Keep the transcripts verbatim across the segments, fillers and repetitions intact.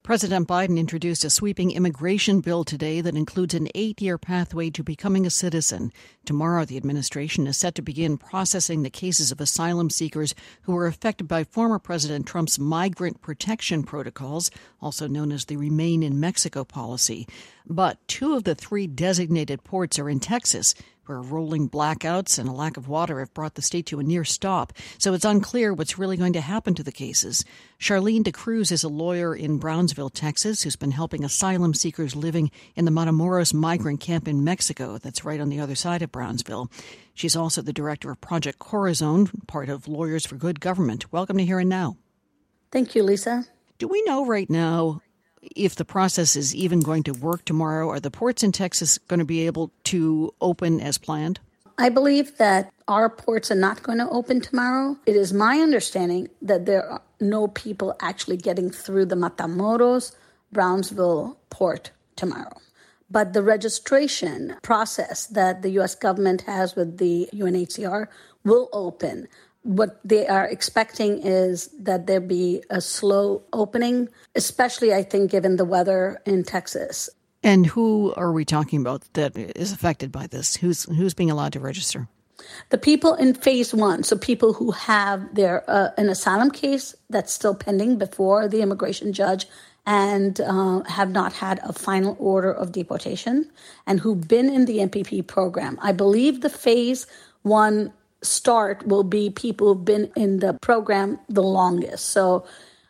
President Biden introduced a sweeping immigration bill today that includes an eight-year pathway to becoming a citizen. Tomorrow, the administration is set to begin processing the cases of asylum seekers who were affected by former President Trump's migrant protection protocols, also known as the Remain in Mexico policy. But two of the three designated ports are in Texas, where rolling blackouts and a lack of water have brought the state to a near stop. So it's unclear what's really going to happen to the cases. Charlene DeCruz is a lawyer in Brownsville, Texas, who's been helping asylum seekers living in the Matamoros migrant camp in Mexico. That's right on the other side of Brownsville. She's also the director of Project Corazon, part of Lawyers for Good Government. Welcome to Here and Now. Thank you, Lisa. Do we know right now if the process is even going to work tomorrow? Are the ports in Texas going to be able to open as planned? I believe that our ports are not going to open tomorrow. It is my understanding that there are no people actually getting through the Matamoros Brownsville port tomorrow. But the registration process that the U S government has with the U N H C R will open. What they are expecting is that there be a slow opening, especially, I think, given the weather in Texas. And who are we talking about that is affected by this? Who's who's being allowed to register? The people in phase one, so people who have their uh, an asylum case that's still pending before the immigration judge and uh, have not had a final order of deportation and who've been in the M P P program. I believe the phase one start will be people who've been in the program the longest. So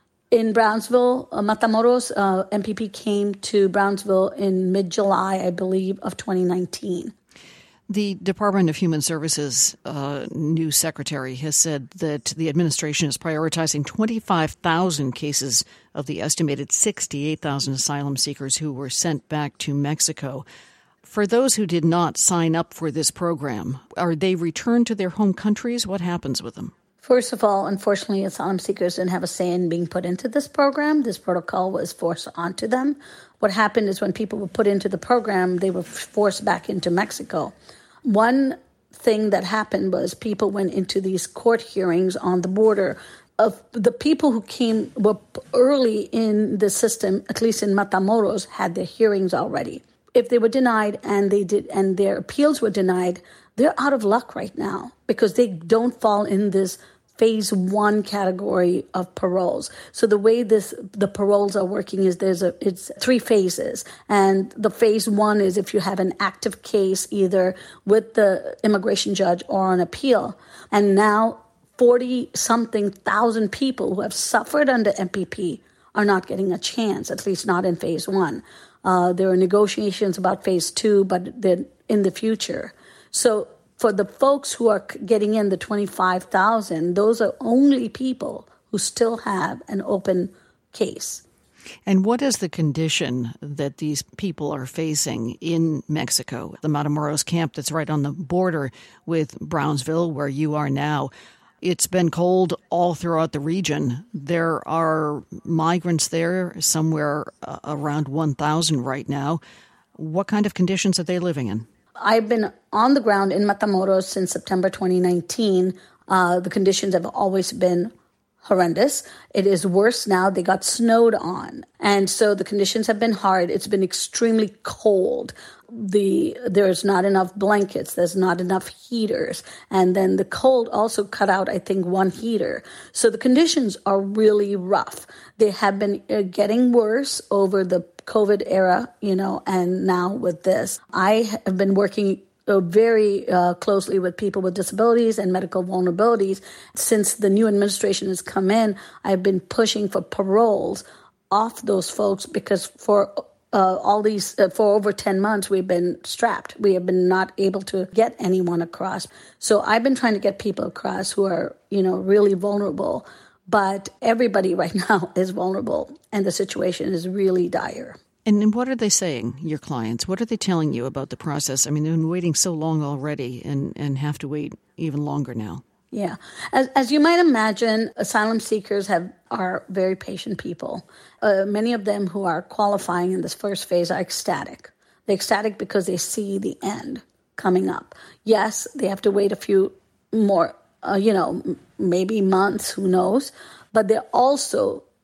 in Brownsville, uh, Matamoros, uh, M P P came to Brownsville in mid-July, I believe, of twenty nineteen. The Department of Human Services uh, new secretary has said that the administration is prioritizing twenty-five thousand cases of the estimated sixty-eight thousand asylum seekers who were sent back to Mexico. For those who did not sign up for this program, are they returned to their home countries? What happens with them? First of all, unfortunately, asylum seekers didn't have a say in being put into this program. This protocol was forced onto them. What happened is when people were put into the program, they were forced back into Mexico. One thing that happened was people went into these court hearings on the border. Of the people who came were early in the system, at least in Matamoros, had their hearings already. If they were denied and they did, and their appeals were denied, they're out of luck right now because they don't fall in this phase one category of paroles. So the way this the paroles are working is there's a it's three phases, and the phase one is if you have an active case either with the immigration judge or on appeal, and now forty something thousand people who have suffered under M P P are not getting a chance, at least not in phase one. Uh, there are negotiations about phase two, but they're in the future. So for the folks who are getting in, the twenty-five thousand, those are only people who still have an open case. And what is the condition that these people are facing in Mexico? The Matamoros camp that's right on the border with Brownsville, where you are now. It's been cold all throughout the region. There are migrants there, somewhere uh, around one thousand right now. What kind of conditions are they living in? I've been on the ground in Matamoros since September twenty nineteen. Uh, the conditions have always been horrendous. It is worse now. They got snowed on. And so the conditions have been hard. It's been extremely cold. The there's not enough blankets. There's not enough heaters. And then the cold also cut out, I think, one heater. So the conditions are really rough. They have been uh, getting worse over the COVID era, you know, and now with this. I have been working uh, very uh, closely with people with disabilities and medical vulnerabilities. Since the new administration has come in, I've been pushing for paroles off those folks because for uh, all these, uh, for over ten months, we've been strapped. We have been not able to get anyone across. So I've been trying to get people across who are, you know, really vulnerable. But everybody right now is vulnerable, and the situation is really dire. And what are they saying, your clients? What are they telling you about the process? I mean, they've been waiting so long already and, and have to wait even longer now. Yeah. As, as you might imagine, asylum seekers have are very patient people. Uh, many of them who are qualifying in this first phase are ecstatic. They're ecstatic because they see the end coming up. Yes, they have to wait a few more, uh, you know, maybe months, who knows. But they're also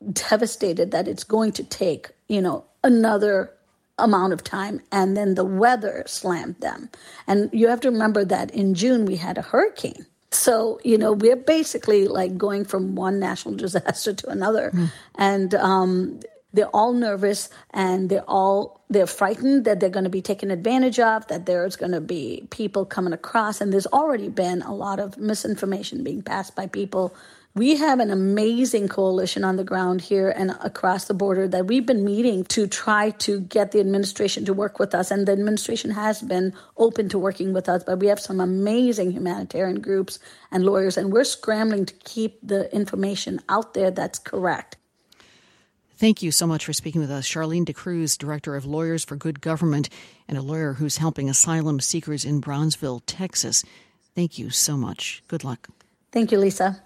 devastated that it's going to take, you know, another amount of time, and then the weather slammed them. And you have to remember that in June we had a hurricane. So, you know, we're basically like going from one national disaster to another. Mm. And um, they're all nervous, and they're all, they're frightened that they're going to be taken advantage of, that there's going to be people coming across. And there's already been a lot of misinformation being passed by people. We have an amazing coalition on the ground here and across the border that we've been meeting to try to get the administration to work with us. And the administration has been open to working with us, but we have some amazing humanitarian groups and lawyers, and we're scrambling to keep the information out there that's correct. Thank you so much for speaking with us. Charlene DeCruz, Director of Lawyers for Good Government and a lawyer who's helping asylum seekers in Brownsville, Texas. Thank you so much. Good luck. Thank you, Lisa.